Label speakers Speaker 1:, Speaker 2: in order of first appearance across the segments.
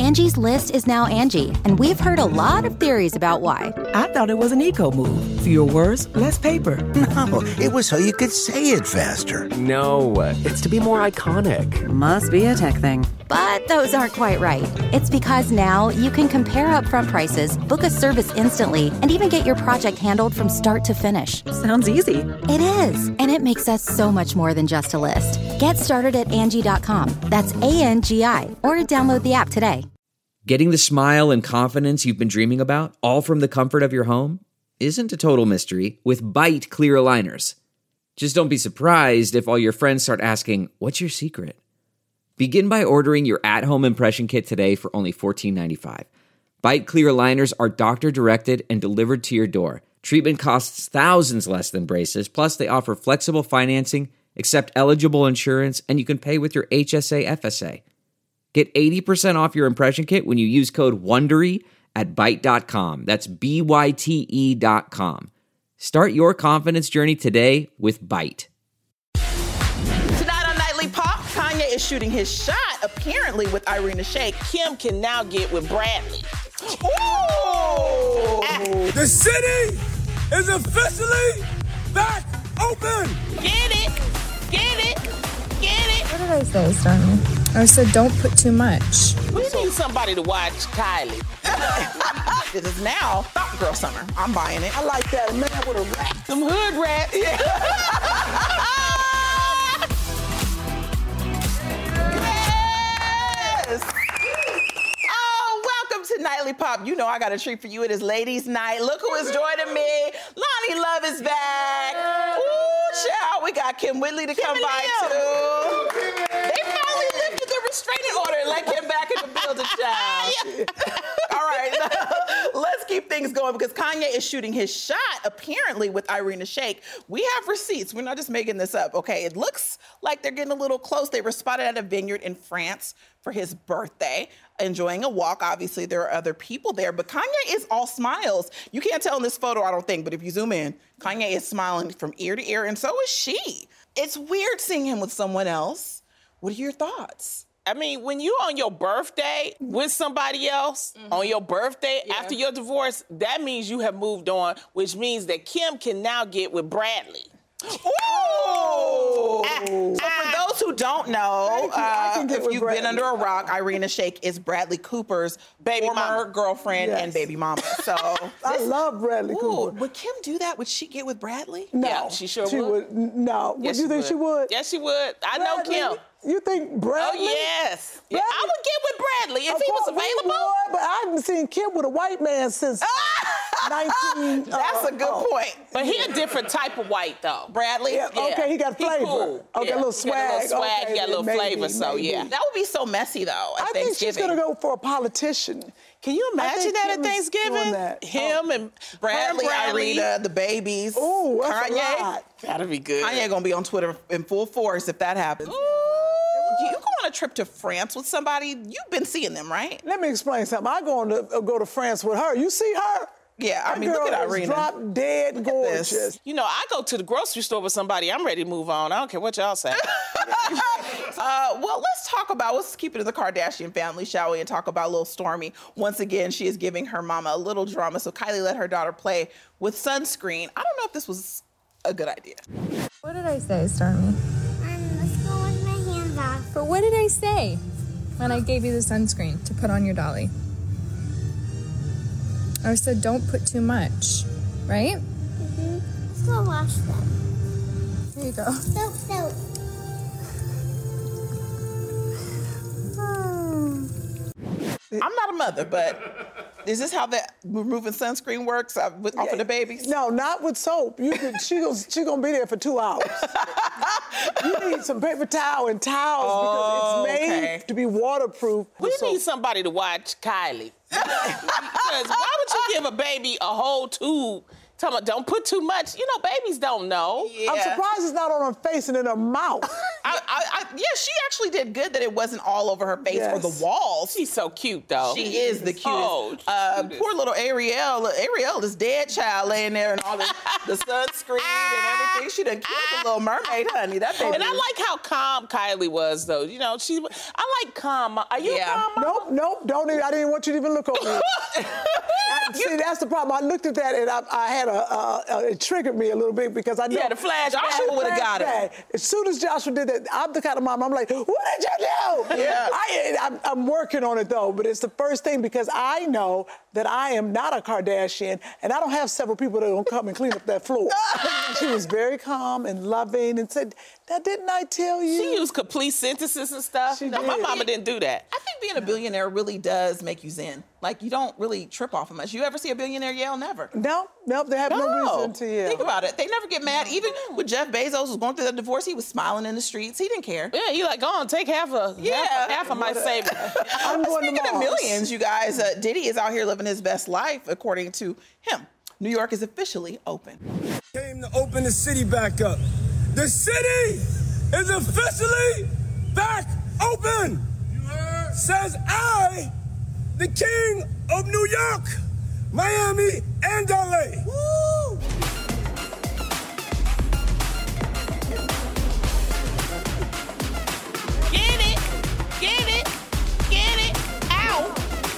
Speaker 1: Angie's List is now Angie, and we've heard a lot of theories about why.
Speaker 2: I thought it was an eco move. Fewer words, less paper.
Speaker 3: No, it was so you could say it faster.
Speaker 4: No, it's to be more iconic.
Speaker 2: Must be a tech thing.
Speaker 1: But those aren't quite right. It's because now you can compare upfront prices, book a service instantly, and even get your project handled from start to finish.
Speaker 2: Sounds easy.
Speaker 1: It is, and it makes us so much more than just a list. Get started at Angie.com. That's ANGI, or download the app today.
Speaker 5: Getting the smile and confidence you've been dreaming about, all from the comfort of your home, isn't a total mystery with Byte clear aligners. Just don't be surprised if all your friends start asking, "What's your secret?" Begin by ordering your at-home impression kit today for only $14.95. Byte clear aligners are doctor-directed and delivered to your door. Treatment costs thousands less than braces, plus they offer flexible financing, accept eligible insurance, and you can pay with your HSA FSA. Get 80% off your impression kit when you use code WONDERY at Byte.com. That's BYTE.com. Start your confidence journey today with Byte.
Speaker 6: Tonight on Nightly Pop, Kanye is shooting his shot, apparently with Irina Shayk. Kim can now get with Bradley. Ooh!
Speaker 7: The city is officially back open!
Speaker 6: Get it! Get it! Get it!
Speaker 8: What did I say, Stormy? I said don't put too much.
Speaker 6: We need somebody to watch Kylie. It is now Thought Girl Summer. I'm buying it.
Speaker 7: I like that, a man with a rap.
Speaker 6: Some hood rats. Yeah. Yes! Oh, welcome to Nightly Pop. You know I got a treat for you. It is Ladies' Night. Look who is joining me. Lonnie Love is back. Ooh, child. We got Kim Whitley to come by, too. They finally lifted the restraining order and let Kim back in the building, child. All right, let's keep things going because Kanye is shooting his shot, apparently, with Irina Shayk. We have receipts. We're not just making this up, okay? It looks like they're getting a little close. They were spotted at a vineyard in France for his birthday, enjoying a walk. Obviously, there are other people there, but Kanye is all smiles. You can't tell in this photo, I don't think, but if you zoom in, Kanye is smiling from ear to ear, and so is she. It's weird seeing him with someone else. What are your thoughts?
Speaker 9: I mean, when you're on your birthday with somebody else, on your birthday after your divorce, that means you have moved on, which means that Kim can now get with Bradley.
Speaker 6: Ooh! So for those who don't know, if you've been under a rock, Irina Shayk is Bradley Cooper's former girlfriend and baby mama. So
Speaker 7: I love Bradley Cooper.
Speaker 6: Would Kim do that? Would she get with Bradley?
Speaker 7: No,
Speaker 9: Yeah, she sure would.
Speaker 7: No.
Speaker 9: Yes,
Speaker 7: Would you think she would?
Speaker 9: Yes, she would. I know Kim.
Speaker 7: You think Bradley?
Speaker 9: Oh, yes. Yeah, I would get with Bradley if he was available.
Speaker 7: Would, but I haven't seen Kim with a white man since 19...
Speaker 6: That's a good point.
Speaker 9: But he a different type of white, though.
Speaker 6: Bradley?
Speaker 7: Yeah, okay, he got flavor.
Speaker 9: Cool.
Speaker 7: Okay, a little swag.
Speaker 9: He got a little flavor, so yeah.
Speaker 6: That would be so messy, though, at
Speaker 7: I think she's
Speaker 6: Thanksgiving.
Speaker 7: going to go for a politician.
Speaker 9: Can you imagine that at Thanksgiving? Him and
Speaker 6: Bradley, Irina, the babies.
Speaker 7: Ooh, that's
Speaker 6: Kanye.
Speaker 7: a lot.
Speaker 9: That'd be good.
Speaker 6: Kanye gonna be on Twitter in full force if that happens. Ooh. You go on a trip to France with somebody, you've been seeing them, right?
Speaker 7: Let me explain something. I go to France with her. You see her?
Speaker 6: Yeah, I mean,
Speaker 7: That
Speaker 6: look at
Speaker 7: girl is
Speaker 6: Irina.
Speaker 7: drop dead gorgeous.
Speaker 9: You know, I go to the grocery store with somebody, I'm ready to move on. I don't care what y'all say.
Speaker 6: Well, let's keep it in the Kardashian family, shall we, and talk about little Stormi. Once again, she is giving her mama a little drama, so Kylie let her daughter play with sunscreen. I don't know if this was a good idea.
Speaker 8: What did I say, Stormy?
Speaker 10: Let's go with my hands off.
Speaker 8: But what did I say when I gave you the sunscreen to put on your dolly? I said don't put too much, right?
Speaker 10: Let's go wash them.
Speaker 8: Here you go.
Speaker 10: Soap.
Speaker 6: I'm not a mother, but is this how that removing sunscreen works off of the babies?
Speaker 7: No, not with soap. She gonna be there for 2 hours. You need some paper towel and towels because it's made to be waterproof.
Speaker 9: We need somebody to watch Kylie. Because why would you give a baby a whole tube Tell me, don't put too much. You know, babies don't know.
Speaker 6: Yeah.
Speaker 7: I'm surprised it's not on her face and in her mouth.
Speaker 6: Yeah, she actually did good that it wasn't all over her face or the walls.
Speaker 9: She's so cute, though.
Speaker 6: She is the cutest.
Speaker 9: Oh,
Speaker 6: poor little Ariel. Ariel is dead child laying there and all the sunscreen and everything. She done killed the Little Mermaid, honey. That baby.
Speaker 9: And I like how calm Kylie was, though. You know, I like calm. Are you calm, Mama?
Speaker 7: Nope. Don't even. I didn't want you to even look over me. See, that's the problem. I looked at that and I had it triggered me a little bit because I know.
Speaker 9: Yeah, the flashback.
Speaker 6: Joshua would have got it.
Speaker 7: As soon as Joshua did that, I'm the kind of mom, I'm like, what did you do?
Speaker 6: Yeah.
Speaker 7: I'm working on it, though, but it's the first thing because I know that I am not a Kardashian and I don't have several people that will come and clean up that floor. She was very calm and loving and said, now, didn't I tell you?
Speaker 9: She used complete sentences and stuff.
Speaker 7: She
Speaker 9: No,
Speaker 7: did.
Speaker 9: my mama didn't do that.
Speaker 6: I think being a billionaire really does make you zen. Like, you don't really trip off of much. You ever see a billionaire yell? Never.
Speaker 7: No, they have no reason to yell.
Speaker 6: Think about it. They never get mad. Even with Jeff Bezos was going through the divorce, he was smiling in the streets. He didn't care.
Speaker 9: Yeah, you like, go on, take half of my savings.
Speaker 7: I'm going
Speaker 6: Speaking
Speaker 7: to
Speaker 6: of
Speaker 7: Mars.
Speaker 6: millions, you guys, Diddy is out here living his best life, according to him. New York is officially open.
Speaker 11: Came to open the city back up. The city is officially back open. You heard? Says I, the king of New York, Miami, and LA. Woo!
Speaker 9: Get it. Ow.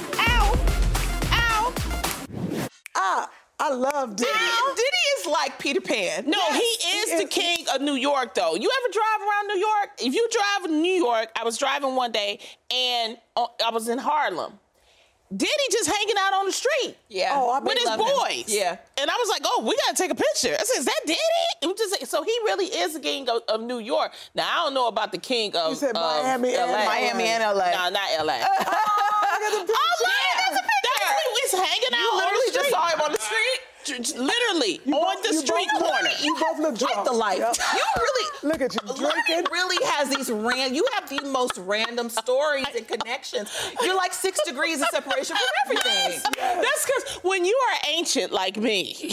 Speaker 7: I love Diddy.
Speaker 6: Diddy is like Peter Pan.
Speaker 9: No, he is the king of New York, though. You ever drive around New York? If you drive in New York, I was driving one day, and I was in Harlem. Diddy just hanging out on the street.
Speaker 6: Yeah.
Speaker 9: With his boys.
Speaker 6: Yeah.
Speaker 9: And I was like, oh, we got to take a picture. I said, is that Diddy? It was just, so he really is the king of New York. Now, I don't know about the king of
Speaker 7: You said Miami and
Speaker 9: LA.
Speaker 6: Miami and LA.
Speaker 9: No, not LA.
Speaker 7: Look at the picture.
Speaker 9: That's a picture. He's hanging out
Speaker 6: You
Speaker 9: on
Speaker 6: literally
Speaker 9: the street.
Speaker 6: just saw him on the street?
Speaker 9: Literally, on the street corner.
Speaker 7: You both look drunk.
Speaker 6: Like the life.
Speaker 7: Yep.
Speaker 6: You really
Speaker 7: Look at you drinking.
Speaker 6: Lonnie really has these you have the most random stories and connections. You're like 6 degrees of separation from everything.
Speaker 9: That's because when you are ancient like me, you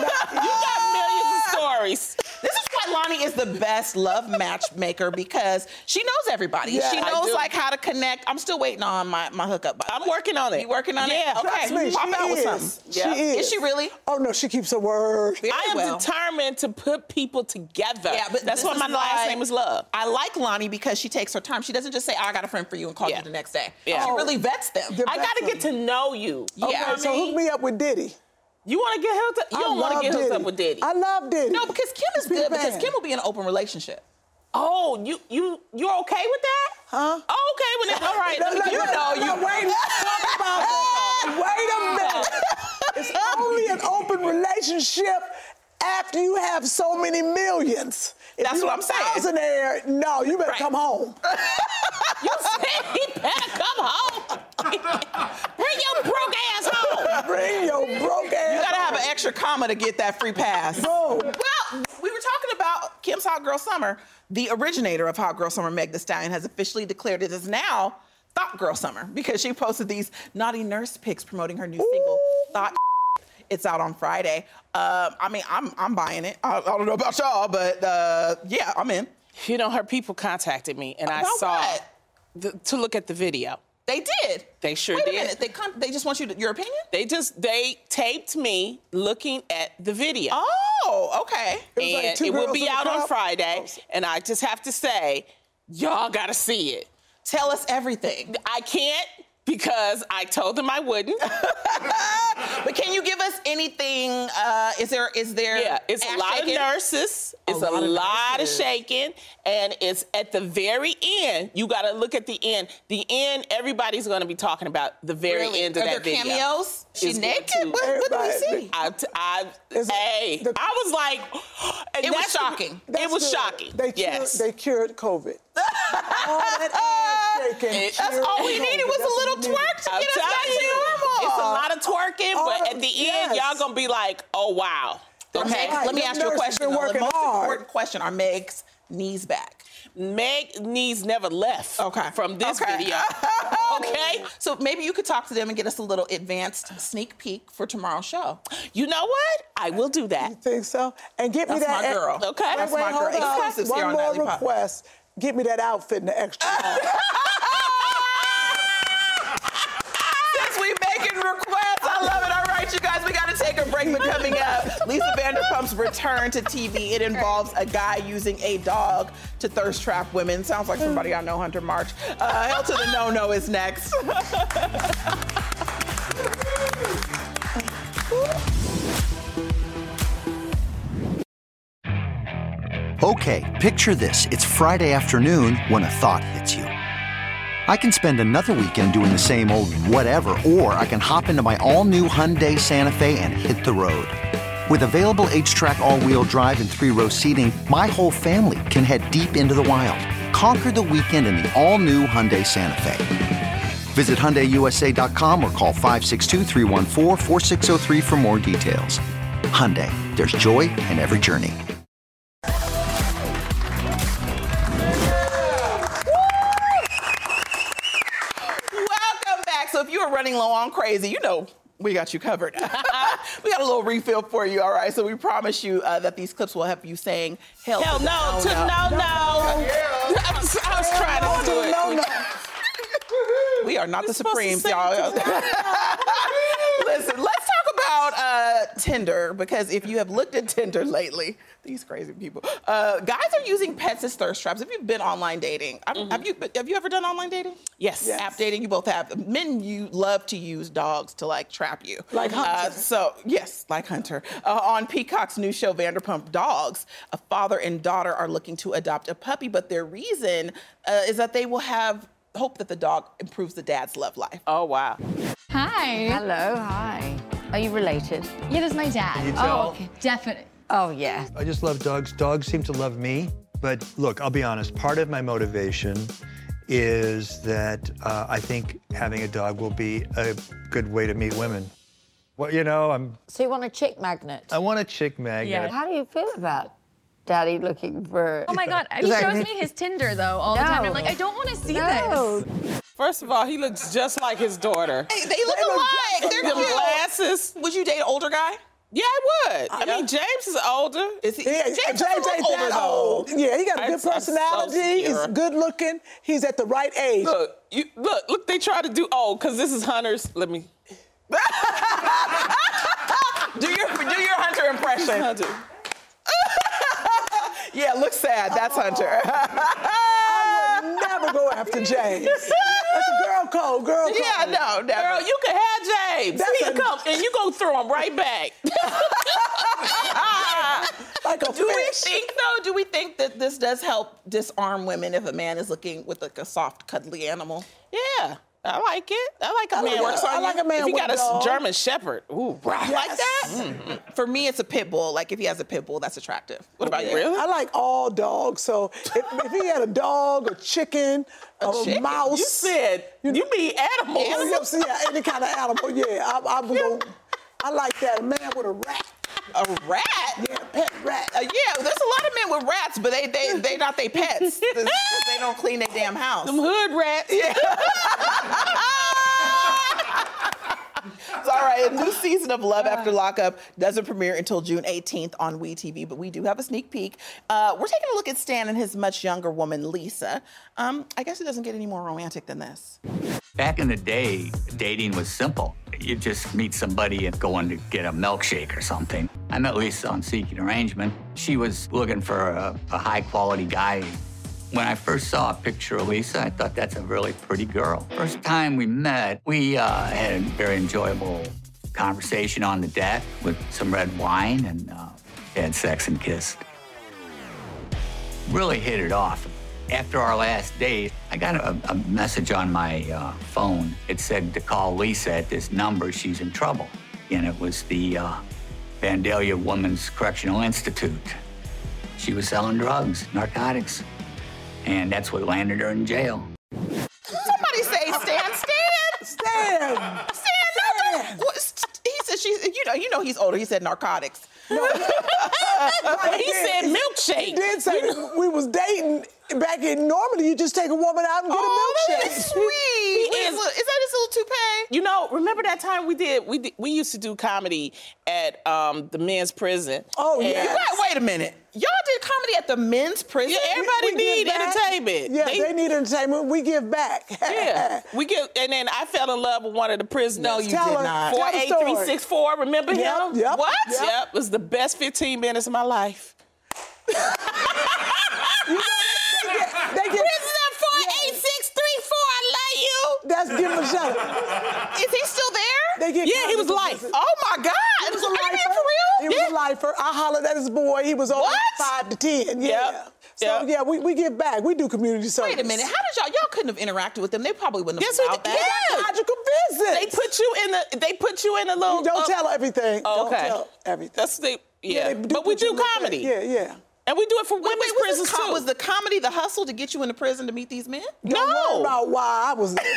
Speaker 9: got millions of stories.
Speaker 6: This is why Lonnie is the best love matchmaker because she knows everybody.
Speaker 7: Yeah,
Speaker 6: she
Speaker 9: I
Speaker 6: knows
Speaker 9: do.
Speaker 6: like how to connect. I'm still waiting on my hookup. By the
Speaker 9: I'm
Speaker 6: way.
Speaker 9: working on it.
Speaker 6: You working on
Speaker 9: Yeah.
Speaker 6: it? Okay.
Speaker 7: Trust me,
Speaker 6: Pop
Speaker 7: she
Speaker 6: out with
Speaker 7: is.
Speaker 6: something.
Speaker 7: She is.
Speaker 6: Is she really?
Speaker 7: Oh, no, she keeps her word.
Speaker 6: Very
Speaker 9: I am
Speaker 6: well.
Speaker 9: determined to put people together.
Speaker 6: Yeah, but
Speaker 9: that's
Speaker 6: this
Speaker 9: why my
Speaker 6: is
Speaker 9: last
Speaker 6: why
Speaker 9: name is Love.
Speaker 6: I like Lonnie because she takes her time. She doesn't just say, I got a friend for you and call you the next day.
Speaker 9: Yeah.
Speaker 6: She really vets them.
Speaker 7: The
Speaker 9: I got to get to know you.
Speaker 6: Yeah.
Speaker 9: You know what
Speaker 7: So
Speaker 9: I mean?
Speaker 7: hook me up with Diddy.
Speaker 9: You want to get hooked up? You
Speaker 7: I
Speaker 9: don't want to
Speaker 7: love
Speaker 9: get hooked up
Speaker 7: Diddy.
Speaker 9: with Diddy.
Speaker 7: I love Diddy.
Speaker 6: No, because Kim is
Speaker 7: Peter
Speaker 6: good because
Speaker 7: Pan.
Speaker 6: Kim will be in an open relationship.
Speaker 9: Oh, you're okay with that?
Speaker 7: Huh?
Speaker 9: Oh, okay with it. All right.
Speaker 7: No,
Speaker 9: let me
Speaker 7: no,
Speaker 9: get
Speaker 7: no,
Speaker 9: you.
Speaker 7: no, wait. Talk about that. Wait a minute. It's only an open relationship after you have so many millions. If
Speaker 6: That's
Speaker 7: you
Speaker 6: what I'm saying.
Speaker 7: Thousandaire, no, you better come home.
Speaker 9: You said he better come home. Bring your broke ass home.
Speaker 7: Bring your broke ass.
Speaker 6: You gotta have an extra comma to get that free pass.
Speaker 7: No.
Speaker 6: Well, we were talking about Kim's Hot Girl Summer. The originator of Hot Girl Summer, Meg Thee Stallion, has officially declared it is now Thought Girl Summer because she posted these naughty nurse pics promoting her new single, Thought. It's out on Friday. I mean, I'm buying it. I don't know about y'all, but yeah, I'm in.
Speaker 9: You know, her people contacted me, and I
Speaker 6: About
Speaker 9: saw
Speaker 6: what?
Speaker 9: to look at the video.
Speaker 6: They did.
Speaker 9: They sure
Speaker 6: Wait
Speaker 9: did.
Speaker 6: a minute. They just want your opinion?
Speaker 9: They taped me looking at the video.
Speaker 6: Oh, okay.
Speaker 7: was like two
Speaker 9: it will
Speaker 7: girls
Speaker 9: be
Speaker 7: in a
Speaker 9: out on
Speaker 7: cup?
Speaker 9: Friday, and I just have to say, y'all gotta see it.
Speaker 6: Tell us everything.
Speaker 9: I can't because I told them I wouldn't.
Speaker 6: But can you give us anything? Is there?
Speaker 9: Yeah, it's a lot
Speaker 6: shaking?
Speaker 9: of nurses. It's a lot of shaking, and it's at the very end. You got to look at the end. The end. Everybody's going to be talking about the very
Speaker 6: Really?
Speaker 9: end of
Speaker 6: Are
Speaker 9: that
Speaker 6: there
Speaker 9: video.
Speaker 6: cameos? She's
Speaker 9: It's
Speaker 6: naked?
Speaker 9: going to-
Speaker 6: What do we see?
Speaker 9: I was like, and
Speaker 6: It was
Speaker 9: that's the-
Speaker 6: shocking.
Speaker 9: It was
Speaker 7: good.
Speaker 9: shocking.
Speaker 7: They cured COVID. All that ass shaking.
Speaker 6: That's all we needed was a little twerk to
Speaker 9: I'm
Speaker 6: get us back
Speaker 9: telling
Speaker 6: to
Speaker 9: you,
Speaker 6: normal.
Speaker 9: it's a lot of twerking, but at the end,
Speaker 7: yes.
Speaker 9: y'all gonna be like, oh wow.
Speaker 6: Okay,
Speaker 7: right.
Speaker 6: let me
Speaker 7: Them
Speaker 6: ask you a
Speaker 7: nurses
Speaker 6: question.
Speaker 7: been
Speaker 6: though. The
Speaker 7: working
Speaker 6: most
Speaker 7: hard.
Speaker 6: important question: are Meg's knees back.
Speaker 9: Meg knees never left from this video. Okay?
Speaker 6: So maybe you could talk to them and get us a little advanced sneak peek for tomorrow's show.
Speaker 9: You know what? I will do that.
Speaker 7: You think so? And get me
Speaker 6: That's
Speaker 7: that.
Speaker 6: my girl.
Speaker 9: Okay.
Speaker 6: That's my girl. Exclusives here
Speaker 7: One
Speaker 6: on
Speaker 7: more
Speaker 6: Nightly Pop.
Speaker 7: request. Get me that outfit in the extra large.
Speaker 6: Since we making requests, I love it. All right, you guys, we got to take a break. But coming up, Lisa Vanderpump's return to TV. It involves a guy using a dog to thirst trap women. Sounds like somebody I know, Hunter March. Hell to the No-No is next.
Speaker 12: Okay, picture this. It's Friday afternoon when a thought hits you. I can spend another weekend doing the same old whatever, or I can hop into my all-new Hyundai Santa Fe and hit the road. With available H-Track all-wheel drive and 3-row seating, my whole family can head deep into the wild. Conquer the weekend in the all-new Hyundai Santa Fe. Visit HyundaiUSA.com or call 562-314-4603 for more details. Hyundai, there's joy in every journey.
Speaker 6: So if you were running low on crazy, you know we got you covered. We got a little refill for you, all right? So we promise you that these clips will help you saying hell
Speaker 9: no to no. I was trying to do it.
Speaker 7: No.
Speaker 6: We are not the Supremes, y'all. Listen, let's talk about Tinder, because if you have looked at Tinder lately, these crazy people, guys are using pets as thirst traps. If you've been online dating, have you ever done online dating?
Speaker 9: Yes.
Speaker 6: App dating, you both have. Men, you love to use dogs to like trap you.
Speaker 7: Like Hunter.
Speaker 6: Yes, like Hunter. On Peacock's new show, Vanderpump Dogs, a father and daughter are looking to adopt a puppy, but their reason is that they will have hope that the dog improves the dad's love life.
Speaker 9: Oh, wow.
Speaker 13: Hi.
Speaker 14: Hello, hi. Are you related?
Speaker 13: Yeah, this is my dad.
Speaker 15: You tell?
Speaker 13: Oh, okay. Definitely.
Speaker 14: Oh, yeah.
Speaker 15: I just love dogs. Dogs seem to love me. But look, I'll be honest, part of my motivation is that I think having a dog will be a good way to meet women. Well, you know,
Speaker 14: So you want a chick magnet?
Speaker 15: I want a chick magnet.
Speaker 14: Yeah. How do you feel about Daddy looking for...
Speaker 13: Oh my God, he shows me his Tinder though all the time. I'm like, I don't want to see this.
Speaker 9: First of all, he looks just like his daughter.
Speaker 6: Hey, they look alike. They're
Speaker 9: Them
Speaker 6: cute.
Speaker 9: glasses.
Speaker 6: Would you date an older guy?
Speaker 9: Yeah, I would. I mean, James is older.
Speaker 6: Is he?
Speaker 7: Yeah,
Speaker 6: James
Speaker 7: James
Speaker 6: ain't
Speaker 7: ain't
Speaker 6: older
Speaker 7: that
Speaker 6: though.
Speaker 7: old. Yeah, he got a good
Speaker 9: I'm so
Speaker 7: personality. He's
Speaker 9: scared.
Speaker 7: good looking. He's at the right age.
Speaker 9: Look, they try to do, because this is Hunter's, let me.
Speaker 6: do your Hunter impression.
Speaker 9: Hunter.
Speaker 6: Yeah, look sad. That's Hunter.
Speaker 7: I would never go after James. That's a girl code. Girl code.
Speaker 6: Yeah, no, never.
Speaker 9: Girl, you can have James.
Speaker 7: That's
Speaker 9: He'll come, and you gonna throw him right back.
Speaker 7: Like a
Speaker 6: Do we
Speaker 7: fish.
Speaker 6: think that this does help disarm women if a man is looking with like a soft, cuddly animal?
Speaker 9: Yeah, I like it. I like a man.
Speaker 6: works on
Speaker 7: I like a man
Speaker 9: If he
Speaker 7: with
Speaker 9: got
Speaker 7: a dog.
Speaker 9: German Shepherd. Ooh,
Speaker 6: Like that? For me, it's a pit bull. Like if he has a pit bull, that's attractive. What about you?
Speaker 9: Really?
Speaker 7: I like all dogs. So if he had a dog, a chicken, a
Speaker 6: chicken?
Speaker 7: mouse.
Speaker 9: You said, you mean animals.
Speaker 7: Yeah, any kind of animal. Yeah, I like that. A man with a rat.
Speaker 6: A rat?
Speaker 7: Yeah, pet rat.
Speaker 6: Yeah, there's a lot of men with rats, but they not they pets. They don't clean their damn house.
Speaker 9: Them hood rats.
Speaker 6: Yeah. It's all right. A new season of Love After Lockup doesn't premiere until June 18th on WeTV, but we do have a sneak peek. We're taking a look at Stan and his much younger woman, Lisa. I guess it doesn't get any more romantic than this.
Speaker 16: Back in the day, dating was simple. You just meet somebody and go in to get a milkshake or something. I met Lisa on Seeking Arrangement. She was looking for a high-quality guy. When I first saw a picture of Lisa, I thought that's a really pretty girl. First time we met, we had a very enjoyable conversation on the deck with some red wine and had sex and kissed. Really hit it off. After our last date, I got a message on my phone. It said to call Lisa at this number, she's in trouble. And it was the Vandalia Women's Correctional Institute. She was selling drugs, narcotics. And that's what landed her in jail.
Speaker 6: Somebody say Stan.
Speaker 7: Stan!
Speaker 6: No, he said you know he's older. He said narcotics.
Speaker 9: He said milkshake.
Speaker 7: He did say we was dating back in. Normally, you just take a woman out and get a milkshake.
Speaker 6: That's sweet. Is that his little toupee?
Speaker 9: You know, remember that time we used to do comedy at the men's prison?
Speaker 7: Oh, yeah.
Speaker 6: Wait a minute. Y'all did comedy at the men's prison?
Speaker 9: Yeah, everybody need entertainment.
Speaker 7: Yeah, they need entertainment. We give back.
Speaker 9: Yeah, we give. And then I fell in love with one of the prisoners.
Speaker 6: No, you did not.
Speaker 9: 48364. Remember him?
Speaker 7: Yep.
Speaker 9: What? Yep. It was the best 15 minutes of my life.
Speaker 7: They get
Speaker 9: Prisoner 48634. I love you.
Speaker 7: That's give him a shout.
Speaker 6: Is he still there?
Speaker 9: Yeah, he was life.
Speaker 6: Oh my God!
Speaker 7: He was a lifer.
Speaker 6: For real?
Speaker 7: He was a lifer. I hollered at his boy. He was only 5 to 10. Yeah.
Speaker 9: Yep.
Speaker 7: So yeah, we give back. We do community service.
Speaker 6: Wait a minute. How did y'all couldn't have interacted with them? They probably wouldn't have allowed that.
Speaker 9: Yeah.
Speaker 7: Logical business.
Speaker 9: They put you in a little.
Speaker 7: Don't tell everything.
Speaker 9: Oh, okay.
Speaker 7: Don't tell everything.
Speaker 9: That's the
Speaker 7: they do
Speaker 9: but we
Speaker 7: put you
Speaker 9: do
Speaker 7: in the
Speaker 9: comedy.
Speaker 7: Yeah.
Speaker 9: And we do it for women's prisons too.
Speaker 6: Was the comedy the hustle to get you into prison to meet these men?
Speaker 7: Don't worry about why I was there.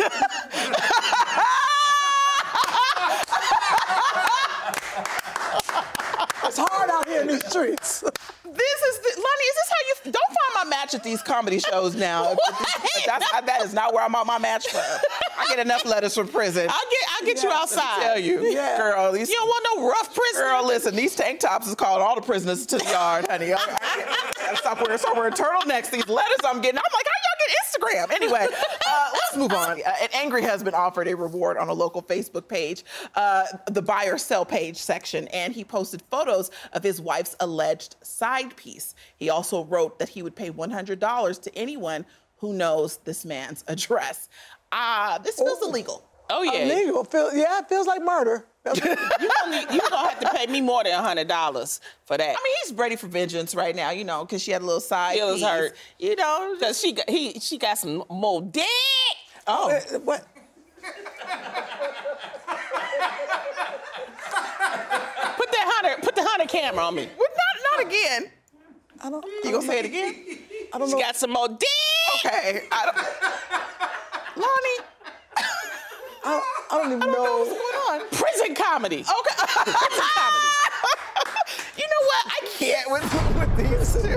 Speaker 7: It's hard out here in these streets.
Speaker 6: Lonnie, is this how you... Don't find my match at these comedy shows now. That is not where I'm at my match from. I get enough letters from prison.
Speaker 9: I'll get you outside.
Speaker 6: Let me tell you.
Speaker 7: Yeah.
Speaker 6: Girl,
Speaker 9: you don't want no rough prisoner.
Speaker 6: Girl, listen, these tank tops is calling all the prisoners to the yard, honey. I gotta stop wearing turtlenecks. These letters I'm getting, I'm like, how y'all get Instagram? Anyway, let's move on. An angry husband offered a reward on a local Facebook page, the buy or sell page section, and he posted photos of his wife's alleged side piece. He also wrote that he would pay $100 to anyone who knows this man's address. This feels illegal.
Speaker 9: Oh, yeah.
Speaker 7: Illegal. It feels like murder.
Speaker 9: You're gonna have to pay me more than $100 for that.
Speaker 6: I mean, he's ready for vengeance right now, you know, because she had a little side
Speaker 9: Feelings
Speaker 6: piece.
Speaker 9: hurt.
Speaker 6: You know,
Speaker 9: because she got some more dick.
Speaker 6: Oh,
Speaker 7: what?
Speaker 9: Put the hunter camera on me.
Speaker 6: Well, not again. You gonna say it again?
Speaker 7: I don't
Speaker 9: she
Speaker 7: know.
Speaker 9: got some more dick.
Speaker 6: Okay. Lonnie.
Speaker 7: I don't even know
Speaker 6: what's going on.
Speaker 9: Prison comedy.
Speaker 6: Okay.
Speaker 9: Prison comedy.
Speaker 6: You know what? I can't with these two.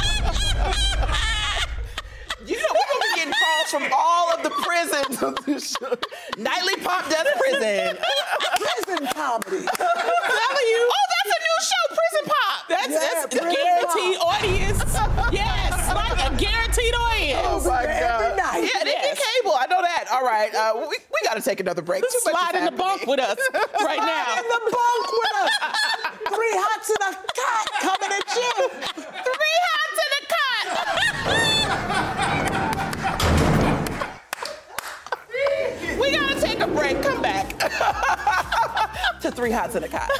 Speaker 6: You know, we're gonna be getting calls from all of the prisons. Nightly Pop Death Prison.
Speaker 7: Prison comedy.
Speaker 9: Telling you.
Speaker 6: Oh, that's a new show, Prison Pop.
Speaker 9: That's a guaranteed audience. Yes, like a guaranteed audience.
Speaker 6: Oh my God.
Speaker 7: Every night.
Speaker 6: Yeah, they get cable. I know that. All right, we got to take another break.
Speaker 9: Slide in the bunk with us right now.
Speaker 7: In the bunk with us. 3 hots in a cot coming at you.
Speaker 6: 3 hots in a cot. We got to take a break. Come back to 3 hots in a cot.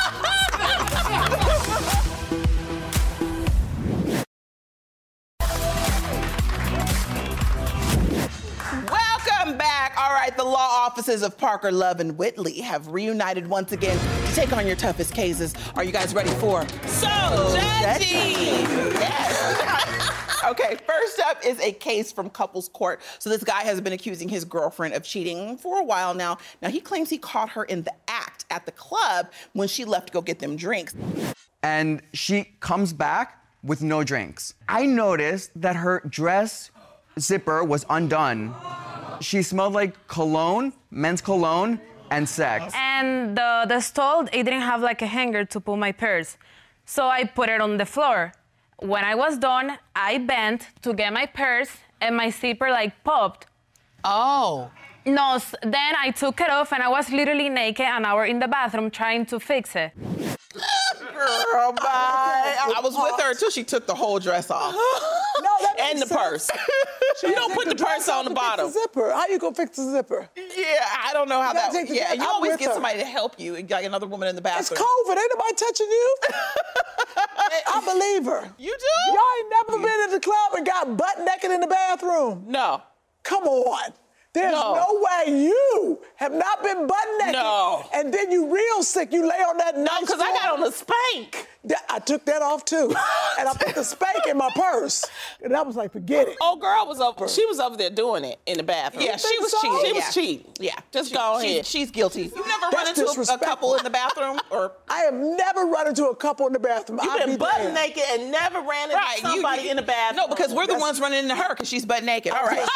Speaker 6: Welcome back. All right, the law offices of Parker, Love, and Whitley have reunited once again to take on your toughest cases. Are you guys ready for
Speaker 9: So Judgy?
Speaker 6: Yes. Okay, first up is a case from couples court. So this guy has been accusing his girlfriend of cheating for a while now. Now, he claims he caught her in the act at the club when she left to go get them drinks.
Speaker 17: And she comes back with no drinks. I noticed that her dress zipper was undone. She smelled like cologne, men's cologne, and sex.
Speaker 18: And the stall, it didn't have like a hanger to put my purse. So I put it on the floor. When I was done, I bent to get my purse and my zipper like popped.
Speaker 9: Oh.
Speaker 18: No, then I took it off and I was literally naked an hour in the bathroom trying to fix it.
Speaker 6: Girl, bye. I was with her until she took the whole dress off.
Speaker 7: No, that makes
Speaker 9: And the
Speaker 7: sense.
Speaker 9: purse. You don't put the purse on the bottom.
Speaker 7: Fix the zipper. How you gonna fix the zipper?
Speaker 6: Yeah, I don't know how that. Yeah, you
Speaker 7: I'm
Speaker 6: always
Speaker 7: with
Speaker 6: get
Speaker 7: her.
Speaker 6: somebody to help you, like another woman in the
Speaker 7: It's
Speaker 6: bathroom.
Speaker 7: COVID. Ain't nobody touching you. I believe her.
Speaker 6: You do?
Speaker 7: Y'all ain't never been in the club and got butt naked in the bathroom.
Speaker 9: No.
Speaker 7: Come on. There's
Speaker 9: No.
Speaker 7: no way you have not been butt naked.
Speaker 9: No.
Speaker 7: And then you real sick. You lay on that nice
Speaker 9: Because I got on a spank.
Speaker 7: I took that off too. And I put the spank in my purse. And I was like, forget it.
Speaker 9: Old girl was over. She was over there doing it in the bathroom.
Speaker 6: Yeah, she was
Speaker 7: so?
Speaker 6: cheating.
Speaker 9: She was cheating.
Speaker 6: Yeah,
Speaker 9: Just go ahead.
Speaker 6: She's guilty. You've never ever run into a couple in the bathroom? Or
Speaker 7: I have never run into a couple in the bathroom.
Speaker 9: You've been butt naked and never ran into somebody in the bathroom.
Speaker 6: No, because we're the ones running into her because she's butt naked. All right.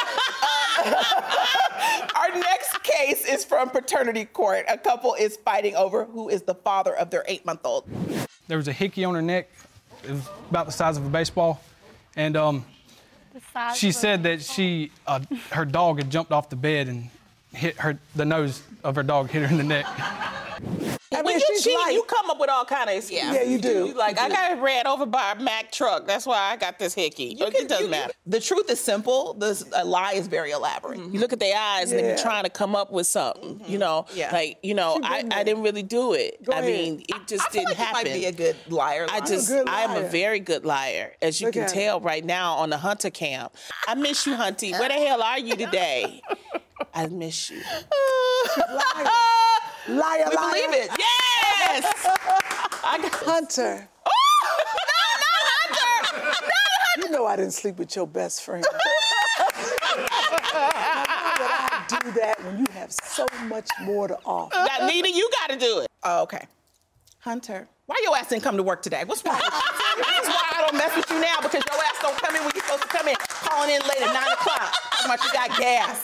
Speaker 6: Our next case is from paternity court. A couple is fighting over who is the father of their 8-month-old.
Speaker 19: There was a hickey on her neck. It was about the size of a baseball. And she said that her dog had jumped off the bed and hit the nose of her dog hit her in the neck.
Speaker 7: I
Speaker 9: when
Speaker 7: mean,
Speaker 9: you cheat, you come up with all kind of excuses.
Speaker 7: Yeah, you do.
Speaker 9: You I got ran over by a Mack truck. That's why I got this hickey. It doesn't matter.
Speaker 6: The truth is simple. A lie is very elaborate.
Speaker 9: You look at their eyes and they're trying to come up with something. You know, I didn't really do it.
Speaker 6: Go
Speaker 9: I
Speaker 6: ahead.
Speaker 9: mean, it just didn't happen.
Speaker 6: You might be a good liar.
Speaker 9: I am a very good liar, as you can tell right now on the Hunter camp. I miss you, Hunty. Where the hell are you today? I miss you.
Speaker 7: Liar,
Speaker 6: we believe it.
Speaker 9: Yes!
Speaker 7: Hunter.
Speaker 6: Oh, not Hunter!
Speaker 7: You know I didn't sleep with your best friend. I do that when you have so much more to offer.
Speaker 9: Now, Nina, you got to do it.
Speaker 6: Oh, okay. Hunter, why your ass didn't come to work today? What's wrong? This is why I don't mess with you now, because your ass don't come in when you're supposed to come in. Calling in late at 9 o'clock. How much you got gas?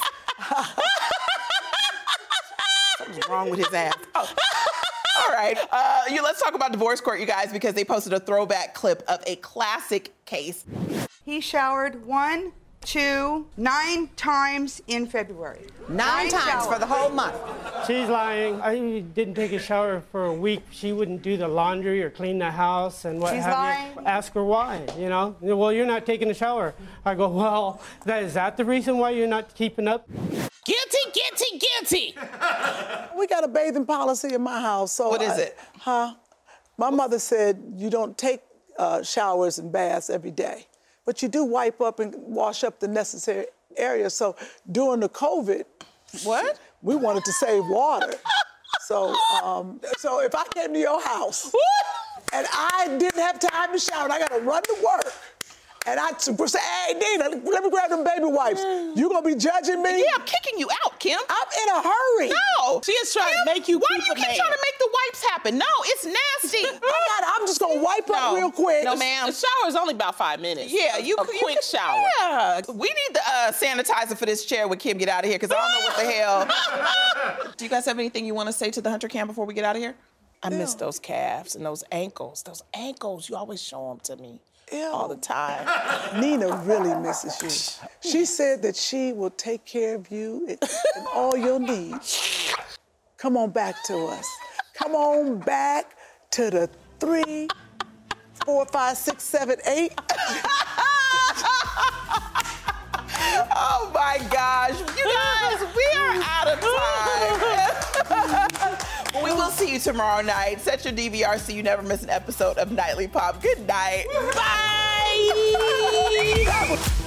Speaker 6: Something's wrong with his ass. Oh. All right. Let's talk about divorce court, you guys, because they posted a throwback clip of a classic case.
Speaker 20: He showered 1, 2, 9 times in February.
Speaker 6: 9 times for the whole month.
Speaker 21: She's lying. I didn't take a shower for a week. She wouldn't do the laundry or clean the house and what
Speaker 20: She's
Speaker 21: have
Speaker 20: lying.
Speaker 21: you. Ask her why, you know. Well, you're not taking a shower. I go, well, is that the reason why you're not keeping up?
Speaker 9: Guilty, guilty, guilty.
Speaker 7: We got a bathing policy in my house. So
Speaker 6: what is it?
Speaker 7: My mother said you don't take showers and baths every day, but you do wipe up and wash up the necessary areas. So during the COVID, we wanted to save water. So if I came to your house and I didn't have time to shower and I got to run to work, and I say, hey, Nina, let me grab them baby wipes. You gonna be judging me?
Speaker 6: Yeah, I'm kicking you out, Kim.
Speaker 7: I'm in a hurry.
Speaker 6: No.
Speaker 9: She is trying to make you
Speaker 6: Why do you keep trying to make the wipes happen? No, it's nasty.
Speaker 7: I'm just gonna wipe up real quick.
Speaker 6: No, ma'am.
Speaker 9: The shower is only about 5 minutes.
Speaker 6: Yeah,
Speaker 9: a quick shower.
Speaker 6: Yeah. We need the sanitizer for this chair when Kim get out of here, because I don't know what the hell. Do you guys have anything you want to say to the Hunter camp before we get out of here?
Speaker 9: I miss those calves and those ankles. Those ankles, you always show them to me. All the time.
Speaker 7: Nina really misses you. She said that she will take care of you and all your needs. Come on back to us. Come on back to the 3, 4, 5, 6, 7, 8.
Speaker 6: Oh my gosh. You guys, we are out of time. Well, we will see you tomorrow night. Set your DVR so you never miss an episode of Nightly Pop. Good night.
Speaker 9: Bye.